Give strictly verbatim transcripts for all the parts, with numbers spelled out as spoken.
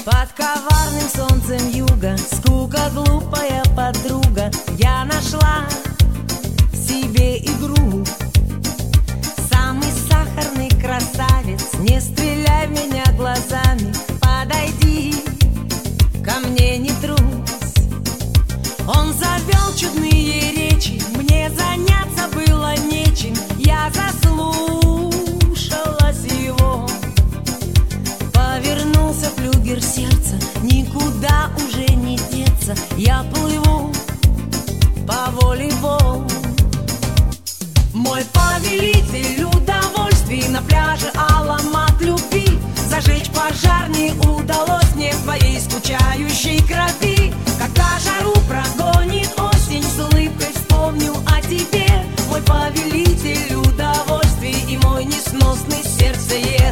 Под коварным солнцем юга скука, глупая подруга, я нашла себе игру. Самый сахарный красавец, не стреляй в меня глазами, подойди ко мне, не трусь. Он завел чудные речи, мне заняться было нечем, я заслушалась его. Повернулся флюгер сердца, никуда уже не деться, я плыву по воле волн. Мой повелитель удовольствий, на пляже аромат любви, зажечь пожар не удалось мне в твоей скучающей крови. Когда жару прогонит осень, с улыбкой вспомню о тебе. Мой повелитель удовольствий и мой несносный сердцеед.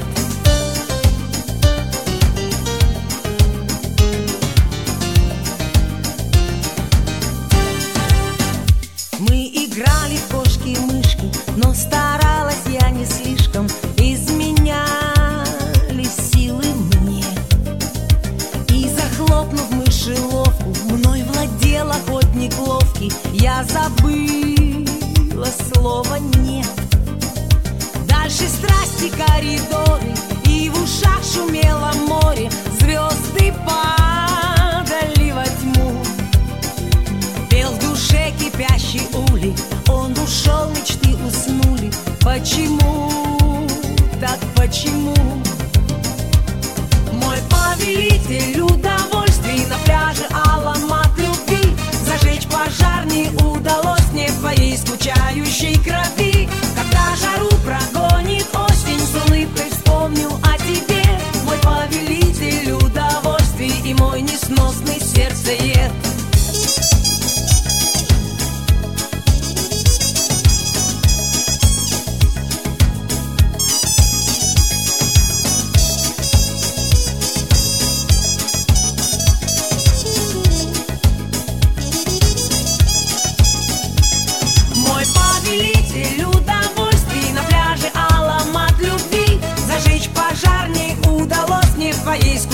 Мы играли в кошки-мышки, но старалась я не слишком, изменяли силы мне. И захлопнув мышеловку, мной владел охотник ловкий, я забыла слово «нет». Дальше страсти коридоры, и в ушах шумело море, звезды падали во тьму. Пел в душе кипящий улей, он ушел, мечты уснули. Почему, так почему? Мой повелитель удовольствий, на пляже аромат любви, зажечь пожар не удалось мне в твоей скучающей крови. Когда жару прогонит осень, с улыбкой вспомню о тебе. Мой повелитель удовольствий и мой несносный сердцеед. Повелитель удовольствий, на пляже аромат любви, зажечь пожар не удалось мне в твоей скучающей